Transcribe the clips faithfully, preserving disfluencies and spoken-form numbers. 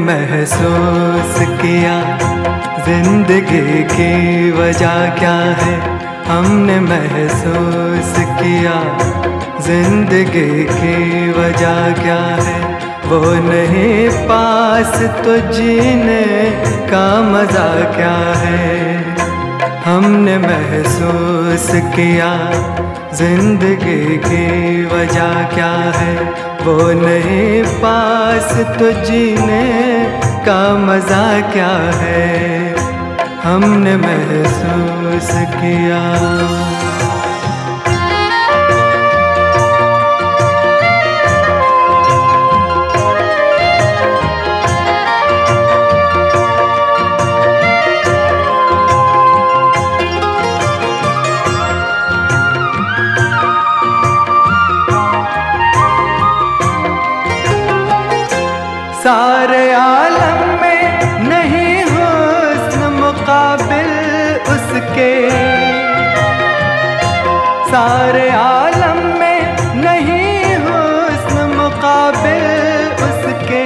महसूस किया जिंदगी की वजह क्या है। हमने महसूस किया जिंदगी की वजह क्या है। वो नहीं पास तो जीने का मज़ा क्या है। हमने महसूस किया जिंदगी की वजह क्या है। वो नहीं पास तो जीने का मज़ा क्या है। हमने महसूस किया। सारे आलम में नहीं हुस्न मुकाबिल उसके। सारे आलम में नहीं हुस्न मुकाबिल उसके।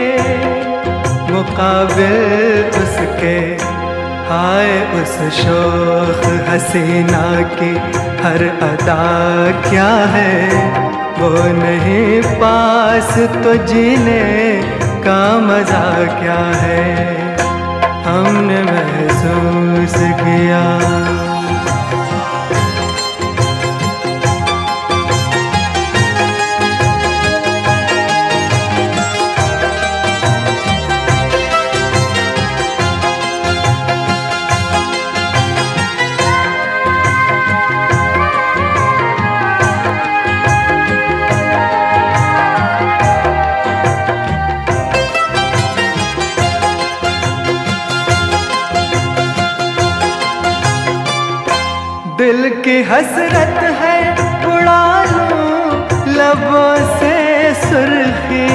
मुकाबिल उसके हाय उस शोख हसीना की हर अदा क्या है। वो नहीं पास तो जीने का मज़ा क्या है। हमने महसूस किया। दिल की हसरत है उड़ा लूं लबों से सुर्खी।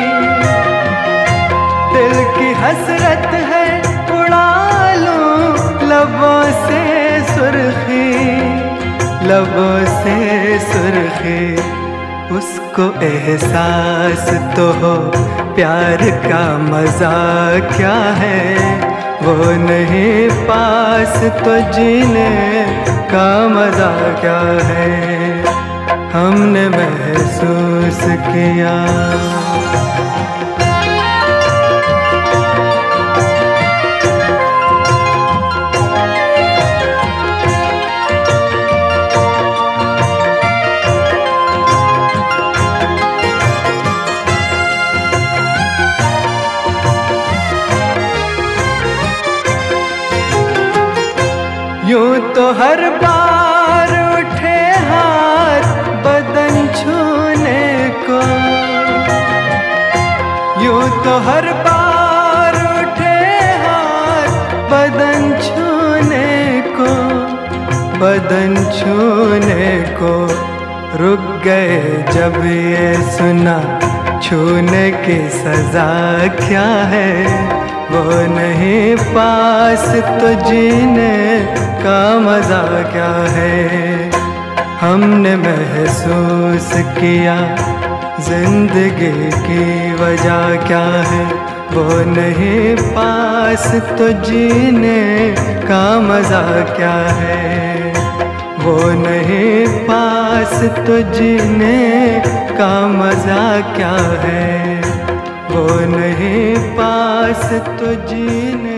दिल की हसरत है उड़ा लूं लबों से सुर्खी। लबों से सुर्खी उसको एहसास तो हो प्यार का मज़ा क्या है। वो नहीं पास तो जीने का मज़ा क्या है। हमने महसूस किया। यूं तो हर बार उठे हाथ बदन छूने को। यूं तो हर बार उठे हाथ बदन छूने को। बदन छूने को रुक गए जब ये सुना छूने की सज़ा क्या है। वो नहीं पास तो जीने का मज़ा क्या है। हमने महसूस किया जिंदगी की वजह क्या है। वो नहीं पास तो जीने का मज़ा क्या है। वो नहीं पास तो जीने का मज़ा क्या है। वो नहीं पास तो जीने